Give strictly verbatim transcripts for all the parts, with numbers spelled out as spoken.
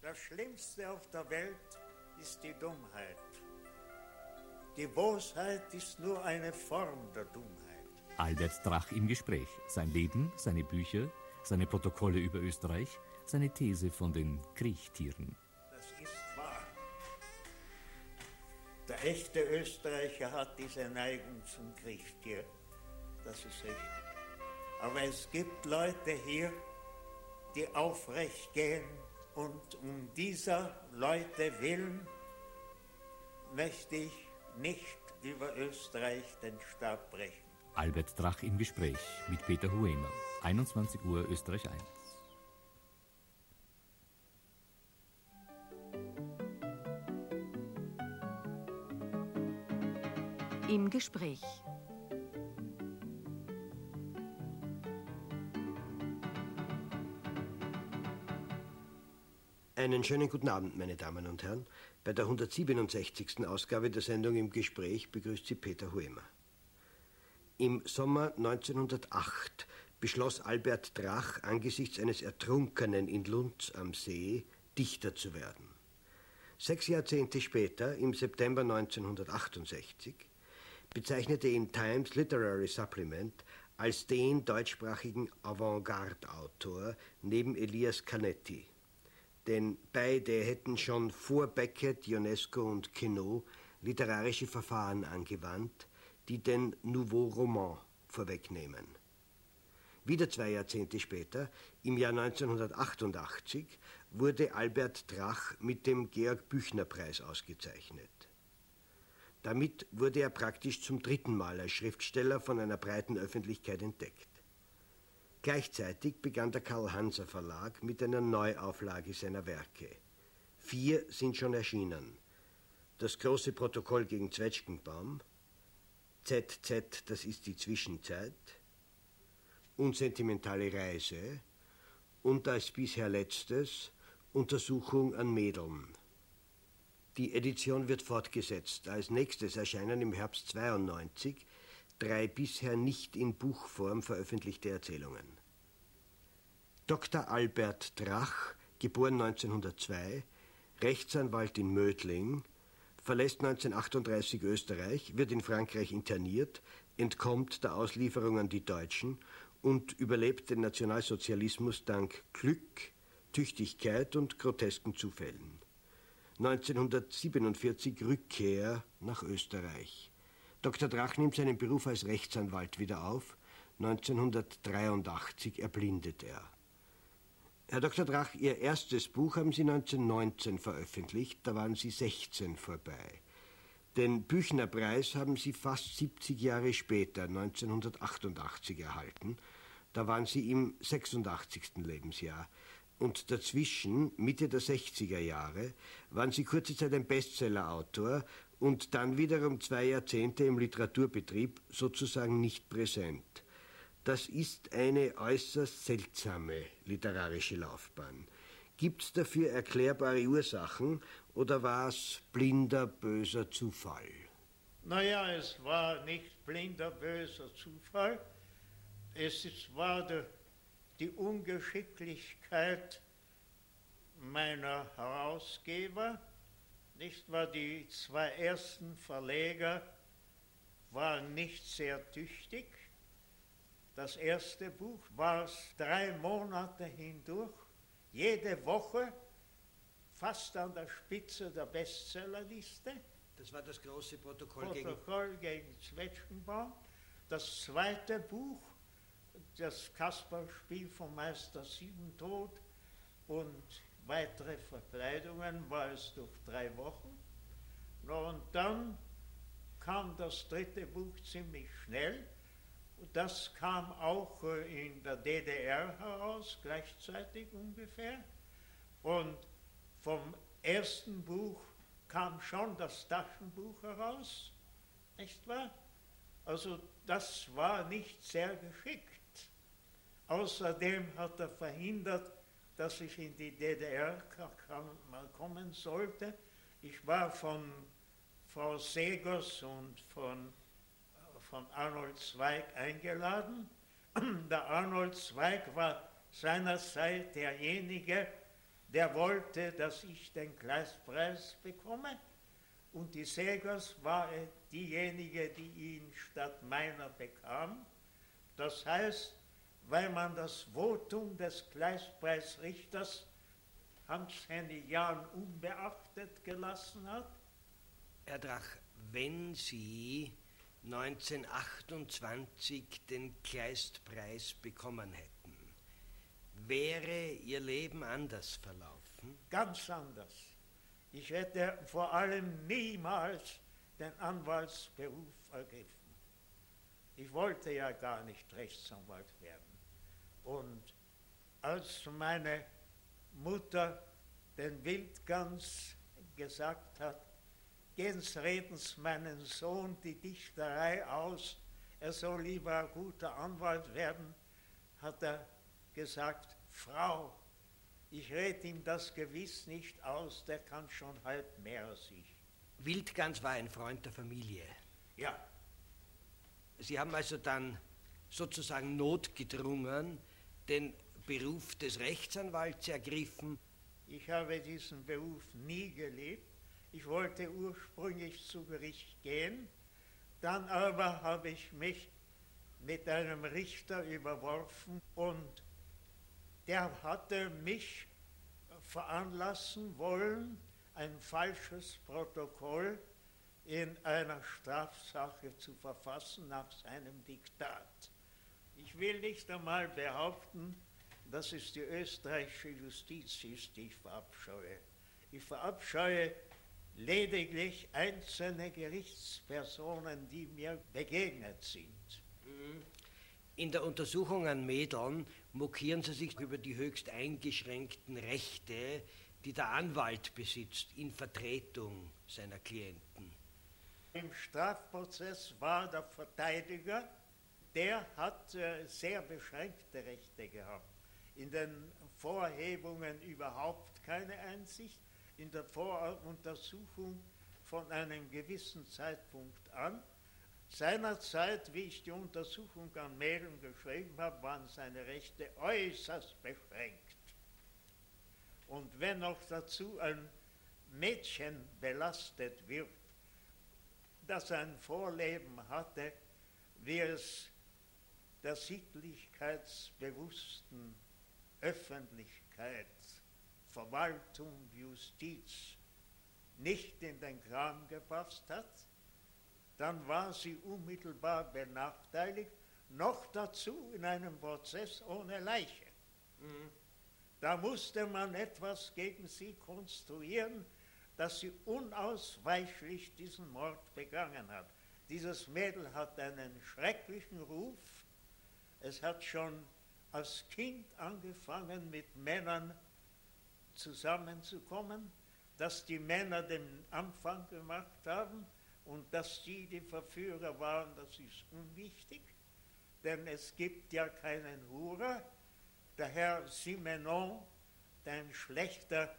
Das Schlimmste auf der Welt ist die Dummheit. Die Bosheit ist nur eine Form der Dummheit. Albert Drach im Gespräch. Sein Leben, seine Bücher, seine Protokolle über Österreich, seine These von den Kriechtieren. Das ist wahr. Der echte Österreicher hat diese Neigung zum Kriechtier. Das ist richtig. Aber es gibt Leute hier, die aufrecht gehen, und um dieser Leute willen möchte ich nicht über Österreich den Stab brechen. Albert Drach im Gespräch mit Peter Huemer. einundzwanzig Uhr Österreich eins. Im Gespräch. Einen schönen guten Abend, meine Damen und Herren. Bei der hundertsiebenundsechzigsten Ausgabe der Sendung Im Gespräch begrüßt Sie Peter Huemer. Im Sommer neunzehnhundertacht beschloss Albert Drach, angesichts eines Ertrunkenen in Lund am See, Dichter zu werden. Sechs Jahrzehnte später, im September neunzehnhundertachtundsechzig, bezeichnete ihn Times Literary Supplement als den deutschsprachigen Avantgarde-Autor neben Elias Canetti. Denn beide hätten schon vor Beckett, Ionesco und Queneau literarische Verfahren angewandt, die den Nouveau Roman vorwegnehmen. Wieder zwei Jahrzehnte später, im Jahr neunzehnhundertachtundachtzig, wurde Albert Drach mit dem Georg-Büchner-Preis ausgezeichnet. Damit wurde er praktisch zum dritten Mal als Schriftsteller von einer breiten Öffentlichkeit entdeckt. Gleichzeitig begann der Karl-Hanser-Verlag mit einer Neuauflage seiner Werke. Vier sind schon erschienen. Das große Protokoll gegen Zwetschgenbaum, Z Z, das ist die Zwischenzeit, Unsentimentale Reise und als bisher letztes Untersuchung an Mädeln. Die Edition wird fortgesetzt. Als nächstes erscheinen im Herbst zweiundneunzig drei bisher nicht in Buchform veröffentlichte Erzählungen. Doktor Albert Drach, geboren neunzehnhundertzwei, Rechtsanwalt in Mödling, verlässt neunzehnhundertachtunddreißig Österreich, wird in Frankreich interniert, entkommt der Auslieferung an die Deutschen und überlebt den Nationalsozialismus dank Glück, Tüchtigkeit und grotesken Zufällen. neunzehnhundertsiebenundvierzig Rückkehr nach Österreich. Doktor Drach nimmt seinen Beruf als Rechtsanwalt wieder auf. neunzehnhundertdreiundachtzig erblindet er. Herr Doktor Drach, Ihr erstes Buch haben Sie neunzehnhundertneunzehn veröffentlicht, da waren Sie sechzehn vorbei. Den Büchner-Preis haben Sie fast siebzig Jahre später, neunzehnhundertachtundachtzig, erhalten. Da waren Sie im sechsundachtzigsten Lebensjahr. Und dazwischen, Mitte der sechziger Jahre, waren Sie kurze Zeit ein Bestseller-Autor und dann wiederum zwei Jahrzehnte im Literaturbetrieb sozusagen nicht präsent. Das ist eine äußerst seltsame literarische Laufbahn. Gibt es dafür erklärbare Ursachen oder war es blinder, böser Zufall? Naja, es war nicht blinder, böser Zufall. Es ist, war der, die Ungeschicklichkeit meiner Herausgeber. Nicht wahr, die zwei ersten Verleger waren nicht sehr tüchtig. Das erste Buch war drei Monate hindurch, jede Woche, fast an der Spitze der Bestsellerliste. Das war das große Protokoll, Protokoll gegen, gegen Zwetschgenbaum. Das zweite Buch, das Kasperlspiel vom Meister Siebentod und weitere Verkleidungen, war es durch drei Wochen. Und dann kam das dritte Buch ziemlich schnell. Das kam auch in der D D R heraus, gleichzeitig ungefähr. Und vom ersten Buch kam schon das Taschenbuch heraus, nicht wahr? Also das war nicht sehr geschickt. Außerdem hat er verhindert, dass ich in die D D R kommen sollte. Ich war von Frau Segers und von von Arnold Zweig eingeladen. Der Arnold Zweig war seinerzeit derjenige, der wollte, dass ich den Kleistpreis bekomme, und die Segers war diejenige, die ihn statt meiner bekam. Das heißt, weil man das Votum des Kleistpreisrichters Hans-Henny Jahn unbeachtet gelassen hat. Herr Drach, wenn Sie neunzehnhundertachtundzwanzig den Kleistpreis bekommen hätten, wäre Ihr Leben anders verlaufen? Ganz anders. Ich hätte vor allem niemals den Anwaltsberuf ergriffen. Ich wollte ja gar nicht Rechtsanwalt werden. Und als meine Mutter den Wildgans gesagt hat, Gens redens meinen Sohn die Dichterei aus, er soll lieber ein guter Anwalt werden, hat er gesagt, Frau, ich rede ihm das gewiss nicht aus, der kann schon halb mehr als ich. Wildgans war ein Freund der Familie. Ja. Sie haben also dann sozusagen notgedrungen den Beruf des Rechtsanwalts ergriffen. Ich habe diesen Beruf nie gelebt. Ich wollte ursprünglich zu Gericht gehen, dann aber habe ich mich mit einem Richter überworfen und der hatte mich veranlassen wollen, ein falsches Protokoll in einer Strafsache zu verfassen nach seinem Diktat. Ich will nicht einmal behaupten, dass es die österreichische Justiz ist, die ich verabscheue. Ich verabscheue lediglich einzelne Gerichtspersonen, die mir begegnet sind. In der Untersuchung an Mädeln mokieren Sie sich über die höchst eingeschränkten Rechte, die der Anwalt besitzt in Vertretung seiner Klienten. Im Strafprozess war der Verteidiger, der hat äh, sehr beschränkte Rechte gehabt. In den Vorhebungen überhaupt keine Einsicht, in der Voruntersuchung von einem gewissen Zeitpunkt an. Seinerzeit, wie ich die Untersuchung an Mädeln geschrieben habe, waren seine Rechte äußerst beschränkt. Und wenn noch dazu ein Mädchen belastet wird, das ein Vorleben hatte, wie es der sittlichkeitsbewussten Öffentlichkeit, Verwaltung, Justiz nicht in den Kram gepasst hat, dann war sie unmittelbar benachteiligt, noch dazu in einem Prozess ohne Leiche. Mhm. Da musste man etwas gegen sie konstruieren, dass sie unausweichlich diesen Mord begangen hat. Dieses Mädel hat einen schrecklichen Ruf. Es hat schon als Kind angefangen, mit Männern zusammenzukommen, dass die Männer den Anfang gemacht haben und dass die die Verführer waren, das ist unwichtig, denn es gibt ja keinen Hurer. Der Herr Simenon, ein schlechter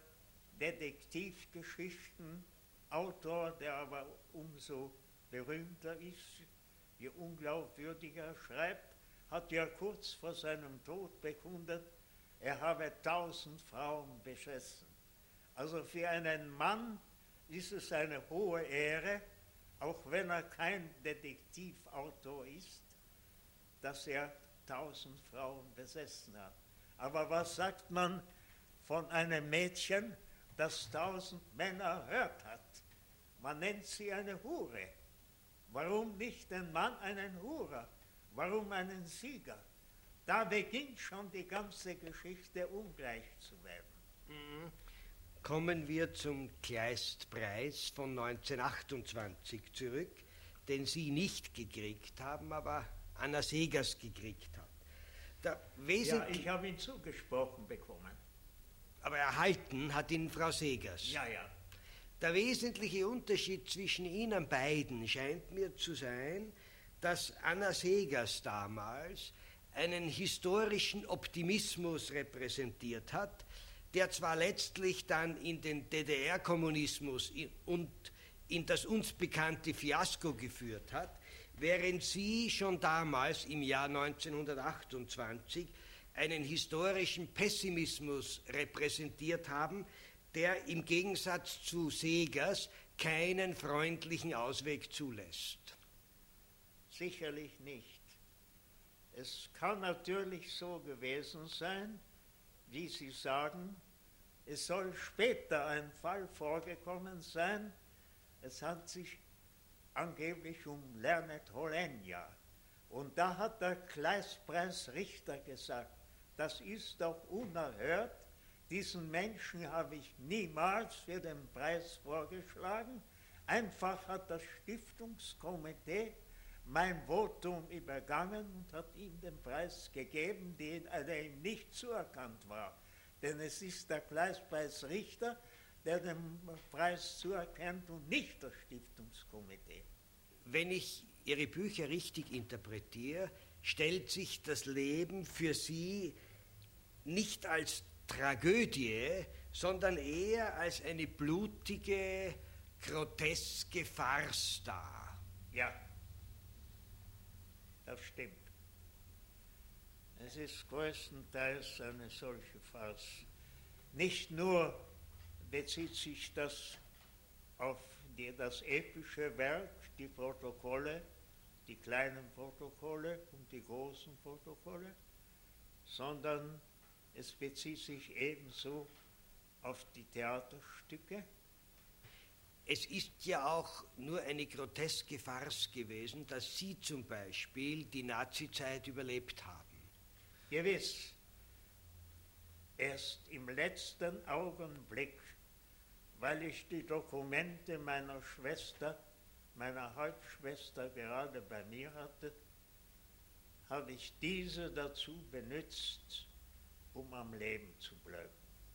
Detektivgeschichtenautor, der aber umso berühmter ist, je unglaubwürdiger er schreibt, hat ja kurz vor seinem Tod bekundet, er habe tausend Frauen besessen. Also für einen Mann ist es eine hohe Ehre, auch wenn er kein Detektivautor ist, dass er tausend Frauen besessen hat. Aber was sagt man von einem Mädchen, das tausend Männer erhört hat? Man nennt sie eine Hure. Warum nicht den Mann einen Hurer? Warum einen Sieger? Da beginnt schon die ganze Geschichte ungleich zu werden. Mhm. Kommen wir zum Kleistpreis von neunzehnhundertachtundzwanzig zurück, den Sie nicht gekriegt haben, aber Anna Segers gekriegt hat. Der ja, ich habe ihn zugesprochen bekommen. Aber erhalten hat ihn Frau Segers. Ja, ja. Der wesentliche Unterschied zwischen Ihnen beiden scheint mir zu sein, dass Anna Segers damals einen historischen Optimismus repräsentiert hat, der zwar letztlich dann in den D D R-Kommunismus und in das uns bekannte Fiasko geführt hat, während sie schon damals im Jahr neunzehnhundertachtundzwanzig einen historischen Pessimismus repräsentiert haben, der im Gegensatz zu Segers keinen freundlichen Ausweg zulässt. Sicherlich nicht. Es kann natürlich so gewesen sein, wie Sie sagen, es soll später ein Fall vorgekommen sein, es handelt sich angeblich um Lernet Holenia. Und da hat der Kleistpreisrichter gesagt, das ist doch unerhört, diesen Menschen habe ich niemals für den Preis vorgeschlagen, einfach hat das Stiftungskomitee mein Votum übergangen und hat ihm den Preis gegeben, den, der ihm nicht zuerkannt war. Denn es ist der Kleistpreisrichter, der den Preis zuerkennt und nicht das Stiftungskomitee. Wenn ich Ihre Bücher richtig interpretiere, stellt sich das Leben für Sie nicht als Tragödie, sondern eher als eine blutige, groteske Farce dar. Ja, das stimmt. Es ist größtenteils eine solche Farce. Nicht nur bezieht sich das auf die, das epische Werk, die Protokolle, die kleinen Protokolle und die großen Protokolle, sondern es bezieht sich ebenso auf die Theaterstücke. Es ist ja auch nur eine groteske Farce gewesen, dass Sie zum Beispiel die Nazizeit überlebt haben. Gewiss. Erst im letzten Augenblick, weil ich die Dokumente meiner Schwester, meiner Halbschwester gerade bei mir hatte, habe ich diese dazu benutzt, um am Leben zu bleiben.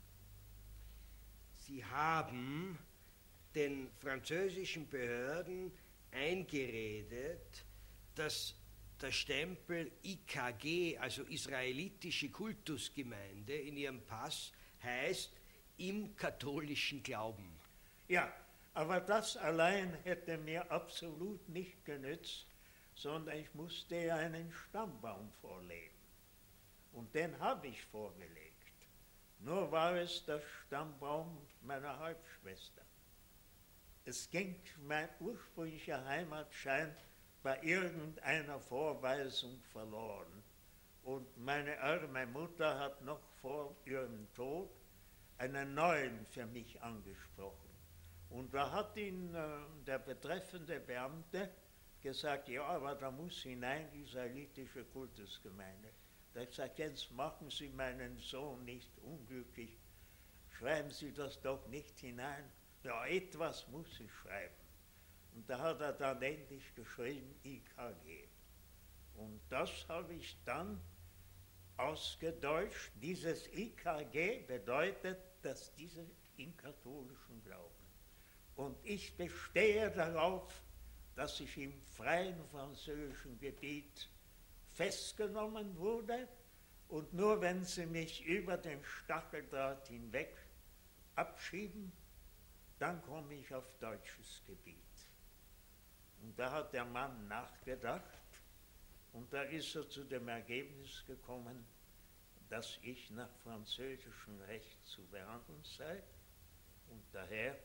Sie haben den französischen Behörden eingeredet, dass der Stempel I K G, also Israelitische Kultusgemeinde, in Ihrem Pass heißt im katholischen Glauben. Ja, aber das allein hätte mir absolut nicht genützt, sondern ich musste ja einen Stammbaum vorlegen. Und den habe ich vorgelegt. Nur war es der Stammbaum meiner Halbschwester. Es ging mein ursprünglicher Heimatschein bei irgendeiner Vorweisung verloren. Und meine arme Mutter hat noch vor ihrem Tod einen neuen für mich angesprochen. Und da hat ihn äh, der betreffende Beamte gesagt, ja, aber da muss hinein die israelitische Kultusgemeinde. Da habe ich gesagt, jetzt machen Sie meinen Sohn nicht unglücklich, schreiben Sie das doch nicht hinein. Ja, etwas muss ich schreiben. Und da hat er dann endlich geschrieben I K G. Und das habe ich dann ausgedeutscht. Dieses I K G bedeutet, dass diese im katholischen Glauben. Und ich bestehe darauf, dass ich im freien französischen Gebiet festgenommen wurde und nur wenn sie mich über den Stacheldraht hinweg abschieben, dann komme ich auf deutsches Gebiet. Und da hat der Mann nachgedacht und da ist er zu dem Ergebnis gekommen, dass ich nach französischem Recht zu behandeln sei und daher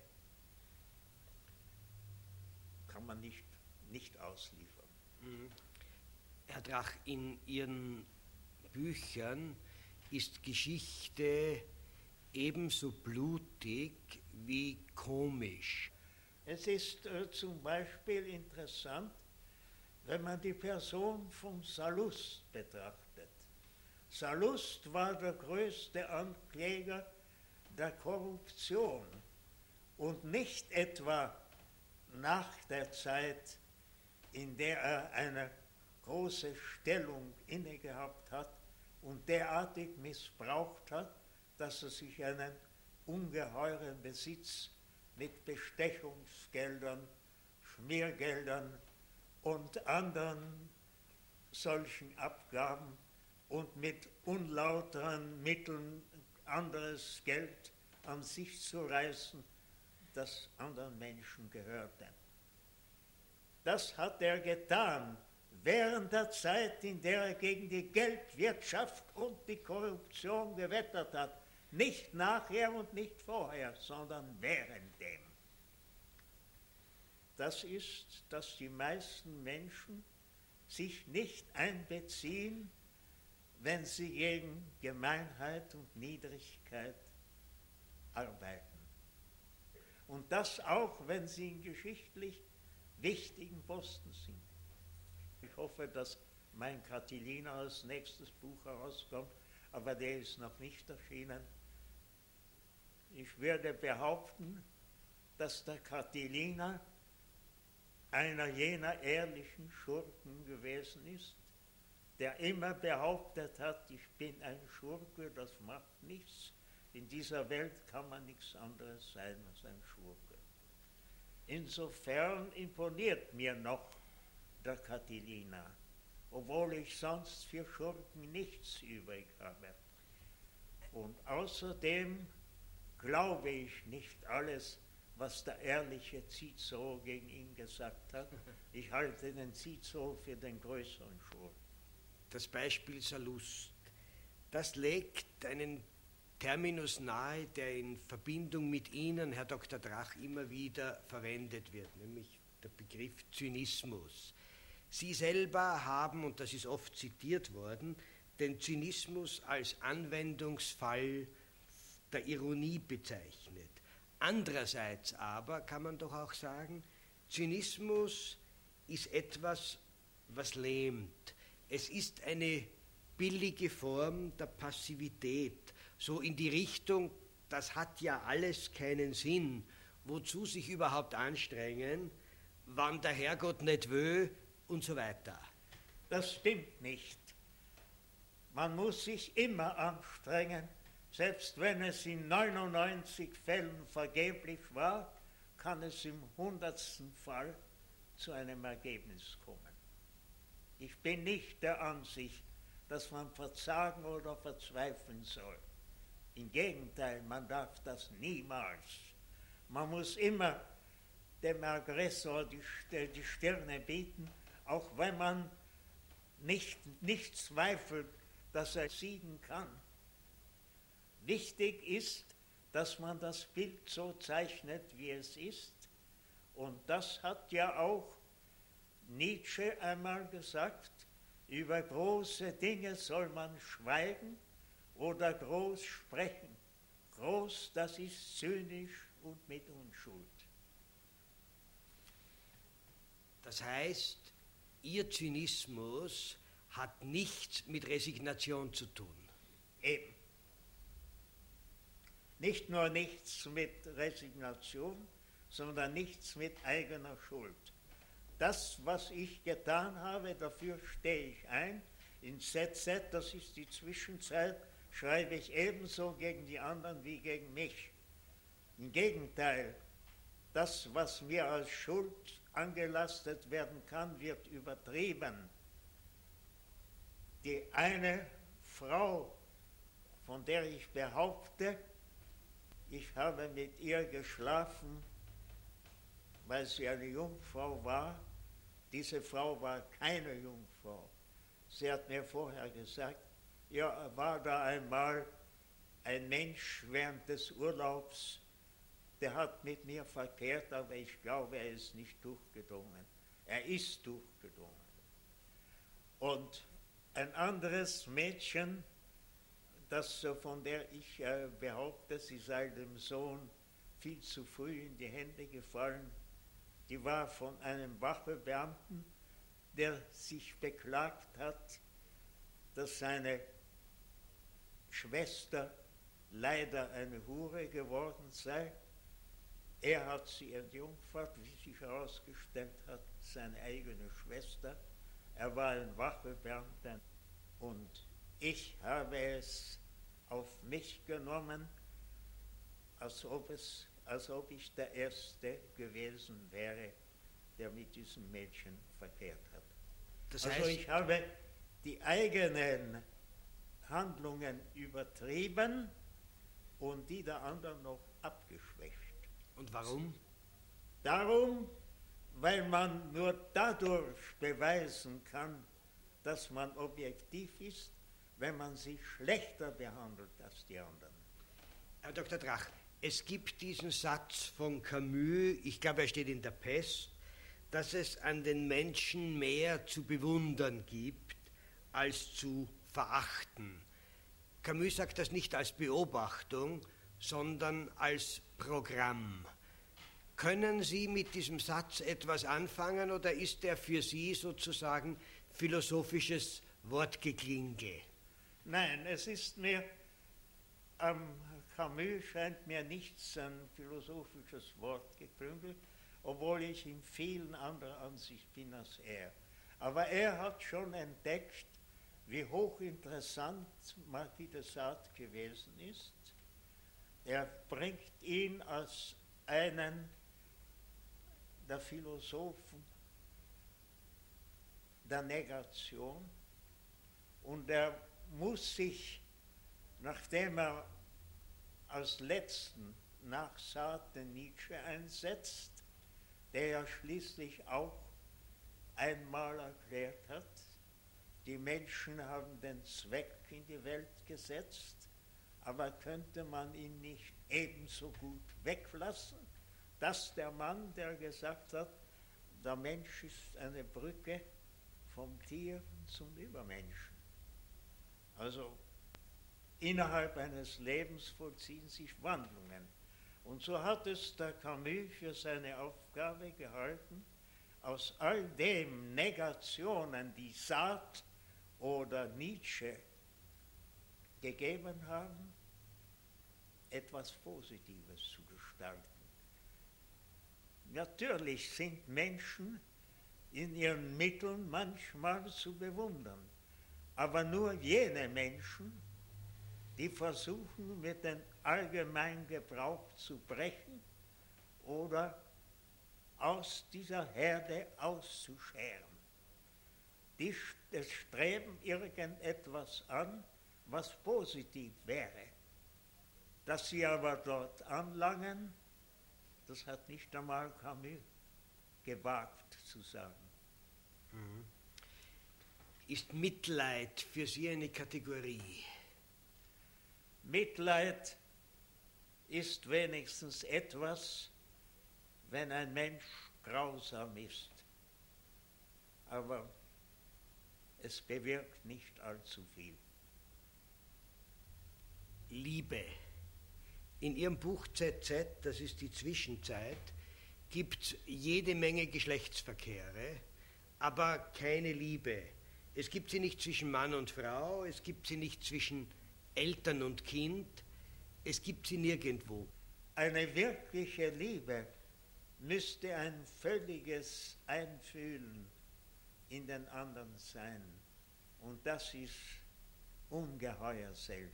kann man nicht, nicht ausliefern. Mhm. Herr Drach, in Ihren Büchern ist Geschichte ebenso blutig wie komisch. Es ist äh, zum Beispiel interessant, wenn man die Person von Sallust betrachtet. Sallust war der größte Ankläger der Korruption und nicht etwa nach der Zeit, in der er eine große Stellung innegehabt hat und derartig missbraucht hat, dass er sich einen ungeheuren Besitz mit Bestechungsgeldern, Schmiergeldern und anderen solchen Abgaben und mit unlauteren Mitteln anderes Geld an sich zu reißen, das anderen Menschen gehörte. Das hat er getan, während der Zeit, in der er gegen die Geldwirtschaft und die Korruption gewettert hat. Nicht nachher und nicht vorher, sondern währenddem. Das ist, dass die meisten Menschen sich nicht einbeziehen, wenn sie gegen Gemeinheit und Niedrigkeit arbeiten. Und das auch, wenn sie in geschichtlich wichtigen Posten sind. Ich hoffe, dass mein Catilina als nächstes Buch herauskommt, aber der ist noch nicht erschienen. Ich würde behaupten, dass der Catilina einer jener ehrlichen Schurken gewesen ist, der immer behauptet hat, ich bin ein Schurke, das macht nichts. In dieser Welt kann man nichts anderes sein als ein Schurke. Insofern imponiert mir noch der Catilina, obwohl ich sonst für Schurken nichts übrig habe. Und außerdem glaube ich nicht alles, was der ehrliche Cicero gegen ihn gesagt hat. Ich halte den Cicero für den größeren Schurken. Das Beispiel Sallust, das legt einen Terminus nahe, der in Verbindung mit Ihnen, Herr Doktor Drach, immer wieder verwendet wird, nämlich der Begriff Zynismus. Sie selber haben, und das ist oft zitiert worden, den Zynismus als Anwendungsfall der Ironie bezeichnet. Andererseits aber kann man doch auch sagen, Zynismus ist etwas, was lähmt. Es ist eine billige Form der Passivität, so in die Richtung, das hat ja alles keinen Sinn, wozu sich überhaupt anstrengen, wann der Herrgott nicht will und so weiter. Das stimmt nicht. Man muss sich immer anstrengen, selbst wenn es in neunundneunzig Fällen vergeblich war, kann es im hundertsten Fall zu einem Ergebnis kommen. Ich bin nicht der Ansicht, dass man verzagen oder verzweifeln soll. Im Gegenteil, man darf das niemals. Man muss immer dem Aggressor die, die Stirne bieten, auch wenn man nicht, nicht zweifelt, dass er siegen kann. Wichtig ist, dass man das Bild so zeichnet, wie es ist. Und das hat ja auch Nietzsche einmal gesagt, über große Dinge soll man schweigen oder groß sprechen. Groß, das ist zynisch und mit Unschuld. Das heißt, Ihr Zynismus hat nichts mit Resignation zu tun. Eben. Nicht nur nichts mit Resignation, sondern nichts mit eigener Schuld. Das, was ich getan habe, dafür stehe ich ein. In Z Z, das ist die Zwischenzeit, schreibe ich ebenso gegen die anderen wie gegen mich. Im Gegenteil, das, was mir als Schuld angelastet werden kann, wird übertrieben. Die eine Frau, von der ich behaupte, ich habe mit ihr geschlafen, weil sie eine Jungfrau war. Diese Frau war keine Jungfrau. Sie hat mir vorher gesagt, ja, war da einmal ein Mensch während des Urlaubs, der hat mit mir verkehrt, aber ich glaube, er ist nicht durchgedrungen. Er ist durchgedrungen. Und ein anderes Mädchen, das, von der ich äh, behaupte, sie sei dem Sohn viel zu früh in die Hände gefallen, die war von einem Wachebeamten, der sich beklagt hat, dass seine Schwester leider eine Hure geworden sei. Er hat sie entjungfert, wie sich herausgestellt hat, seine eigene Schwester. Er war ein Wachebeamter und ich habe es auf mich genommen, als ob, es, als ob ich der Erste gewesen wäre, der mit diesem Mädchen verkehrt hat. Das also heißt, ich habe die eigenen Handlungen übertrieben und die der anderen noch abgeschwächt. Und warum? Darum, weil man nur dadurch beweisen kann, dass man objektiv ist, wenn man sich schlechter behandelt als die anderen. Herr Doktor Drach, es gibt diesen Satz von Camus, ich glaube, er steht in der Pest, dass es an den Menschen mehr zu bewundern gibt, als zu verachten. Camus sagt das nicht als Beobachtung, sondern als Programm. Können Sie mit diesem Satz etwas anfangen oder ist er für Sie sozusagen philosophisches Wortgeklinge? Nein, es ist mir, am Camus scheint mir nichts ein philosophisches Wortgeklüngel, obwohl ich in vielen anderer Ansicht bin als er. Aber er hat schon entdeckt, wie hochinteressant Marquis de Sade gewesen ist. Er bringt ihn als einen der Philosophen der Negation und er muss sich, nachdem er als letzten nach Sartre Nietzsche einsetzt, der ja schließlich auch einmal erklärt hat, die Menschen haben den Zweck in die Welt gesetzt, aber könnte man ihn nicht ebenso gut weglassen? Das der Mann, der gesagt hat, der Mensch ist eine Brücke vom Tier zum Übermenschen. Also innerhalb eines Lebens vollziehen sich Wandlungen. Und so hat es der Camus für seine Aufgabe gehalten, aus all dem Negationen, die Sartre oder Nietzsche gegeben haben, etwas Positives zu gestalten. Natürlich sind Menschen in ihren Mitteln manchmal zu bewundern, aber nur jene Menschen, die versuchen, mit dem allgemeinen Gebrauch zu brechen oder aus dieser Herde auszuscheren. Die streben irgendetwas an, was positiv wäre. Dass sie aber dort anlangen, das hat nicht einmal Camus gewagt zu sagen. Mhm. Ist Mitleid für Sie eine Kategorie? Mitleid ist wenigstens etwas, wenn ein Mensch grausam ist. Aber es bewirkt nicht allzu viel. Liebe. In Ihrem Buch Z Z, das ist die Zwischenzeit, gibt es jede Menge Geschlechtsverkehre, aber keine Liebe. Es gibt sie nicht zwischen Mann und Frau, es gibt sie nicht zwischen Eltern und Kind, es gibt sie nirgendwo. Eine wirkliche Liebe müsste ein völliges Einfühlen in den anderen sein. Und das ist ungeheuer selten.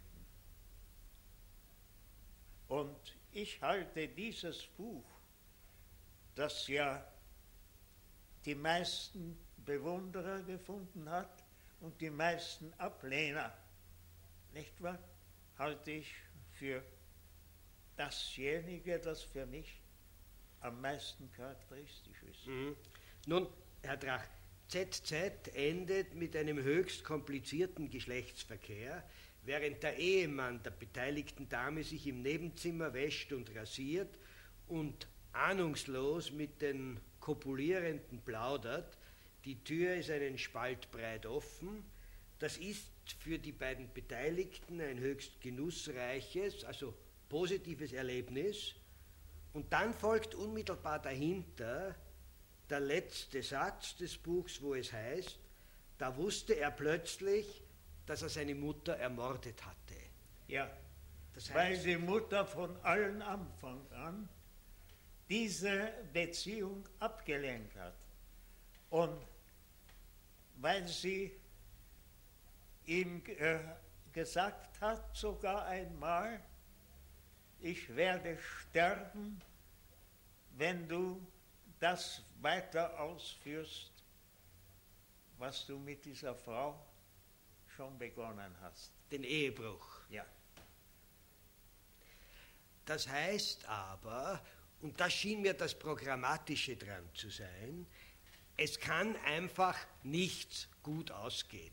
Und ich halte dieses Buch, das ja die meisten Bewunderer gefunden hat und die meisten Ablehner, nicht wahr, halte ich für dasjenige, das für mich am meisten charakteristisch ist. Mhm. Nun, Herr Drach, Z Z endet mit einem höchst komplizierten Geschlechtsverkehr, während der Ehemann der beteiligten Dame sich im Nebenzimmer wäscht und rasiert und ahnungslos mit den Kopulierenden plaudert. Die Tür ist einen Spalt breit offen. Das ist für die beiden Beteiligten ein höchst genussreiches, also positives Erlebnis. Und dann folgt unmittelbar dahinter der letzte Satz des Buchs, wo es heißt, da wusste er plötzlich, dass er seine Mutter ermordet hatte. Ja, das heißt, weil die Mutter von allen Anfang an diese Beziehung abgelehnt hat. Und weil sie ihm äh, gesagt hat, sogar einmal, ich werde sterben, wenn du das weiter ausführst, was du mit dieser Frau schon begonnen hast. den Ehebruch. Ja. Das heißt aber, und das schien mir das Programmatische dran zu sein, es kann einfach nichts gut ausgehen.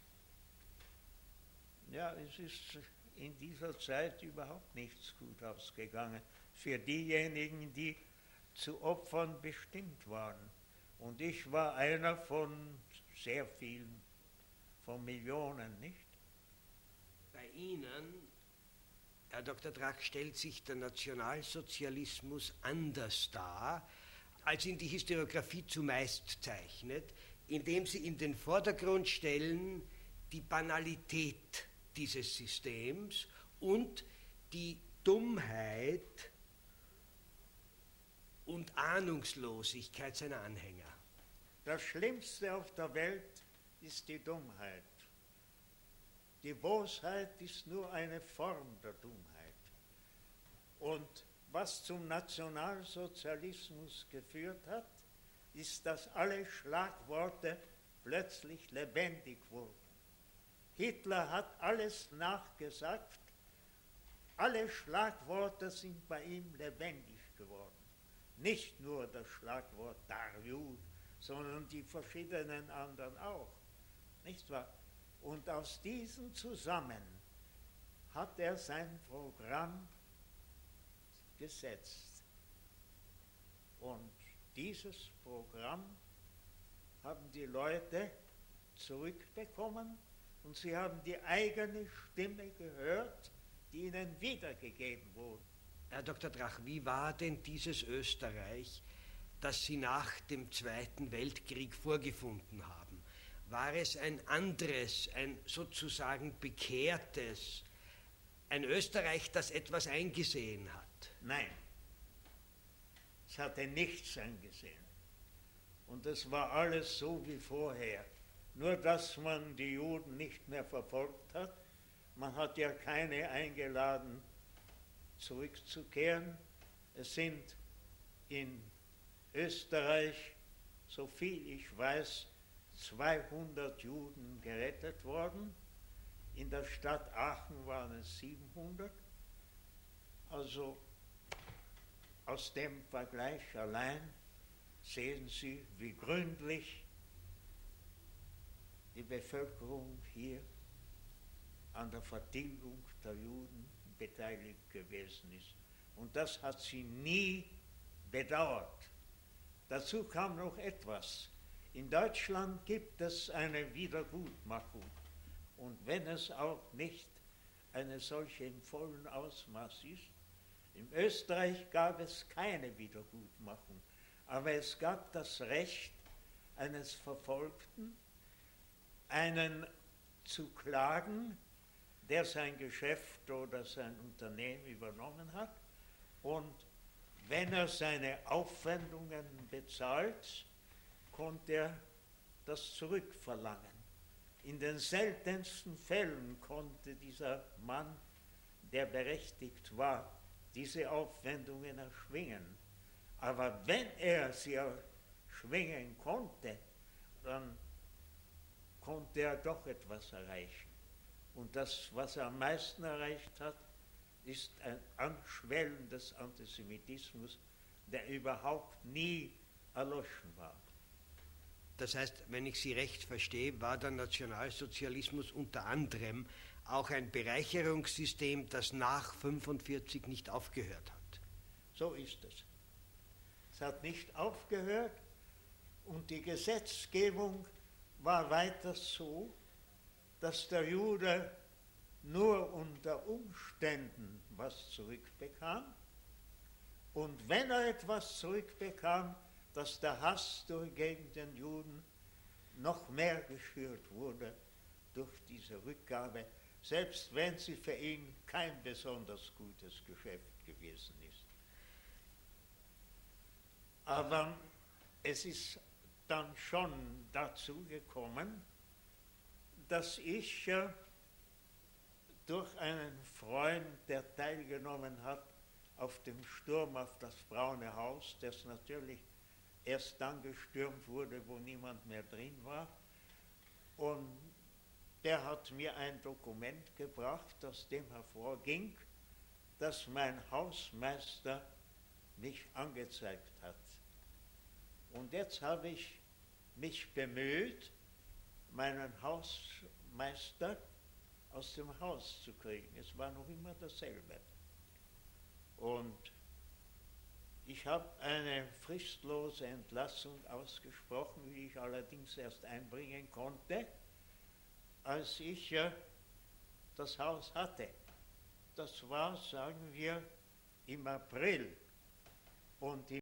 Ja, es ist in dieser Zeit überhaupt nichts gut ausgegangen für diejenigen, die zu Opfern bestimmt waren. Und ich war einer von sehr vielen, von Millionen, nicht? Bei Ihnen, Herr Doktor Drach, stellt sich der Nationalsozialismus anders dar, als ihn die Historiographie zumeist zeichnet, indem sie in den Vordergrund stellen die Banalität dieses Systems und die Dummheit und Ahnungslosigkeit seiner Anhänger. Das Schlimmste auf der Welt ist die Dummheit. Die Bosheit ist nur eine Form der Dummheit. Und was zum Nationalsozialismus geführt hat, ist, dass alle Schlagworte plötzlich lebendig wurden. Hitler hat alles nachgesagt, alle Schlagworte sind bei ihm lebendig geworden. Nicht nur das Schlagwort Darjud, sondern die verschiedenen anderen auch, nicht wahr? Und aus diesem zusammen hat er sein Programm gesetzt. Und dieses Programm haben die Leute zurückbekommen und sie haben die eigene Stimme gehört, die ihnen wiedergegeben wurde. Herr Doktor Drach, wie war denn dieses Österreich, das Sie nach dem Zweiten Weltkrieg vorgefunden haben? War es ein anderes, ein sozusagen bekehrtes, ein Österreich, das etwas eingesehen hat? Nein, es hatte nichts eingesehen. Und es war alles so wie vorher. Nur, dass man die Juden nicht mehr verfolgt hat. Man hat ja keine eingeladen, zurückzukehren. Es sind in Österreich, so viel ich weiß, zweihundert Juden gerettet worden. In der Stadt Aachen waren es siebenhundert. Also aus dem Vergleich allein sehen Sie, wie gründlich die Bevölkerung hier an der Vertilgung der Juden beteiligt gewesen ist. Und das hat sie nie bedauert. Dazu kam noch etwas. In Deutschland gibt es eine Wiedergutmachung. Und wenn es auch nicht eine solche im vollen Ausmaß ist, in Österreich gab es keine Wiedergutmachung. Aber es gab das Recht eines Verfolgten, einen zu klagen, der sein Geschäft oder sein Unternehmen übernommen hat. Und wenn er seine Aufwendungen bezahlt, konnte er das zurückverlangen. In den seltensten Fällen konnte dieser Mann, der berechtigt war, diese Aufwendungen erschwingen. Aber wenn er sie erschwingen konnte, dann konnte er doch etwas erreichen. Und das, was er am meisten erreicht hat, ist ein Anschwellen des Antisemitismus, der überhaupt nie erloschen war. Das heißt, wenn ich Sie recht verstehe, war der Nationalsozialismus unter anderem auch ein Bereicherungssystem, das nach fünfundvierzig nicht aufgehört hat. So ist es. Es hat nicht aufgehört und die Gesetzgebung war weiter so, dass der Jude nur unter Umständen was zurückbekam und wenn er etwas zurückbekam, dass der Hass gegen den Juden noch mehr geschürt wurde durch diese Rückgabe, selbst wenn sie für ihn kein besonders gutes Geschäft gewesen ist. Aber es ist dann schon dazu gekommen, dass ich äh, durch einen Freund, der teilgenommen hat auf dem Sturm auf das Braune Haus, das natürlich erst dann gestürmt wurde, wo niemand mehr drin war, und der hat mir ein Dokument gebracht, aus dem hervorging, dass mein Hausmeister mich angezeigt hat. Und jetzt habe ich mich bemüht, meinen Hausmeister aus dem Haus zu kriegen. Es war noch immer dasselbe. Und ich habe eine fristlose Entlassung ausgesprochen, die ich allerdings erst einbringen konnte, als ich ja das Haus hatte. Das war, sagen wir, im April. Und im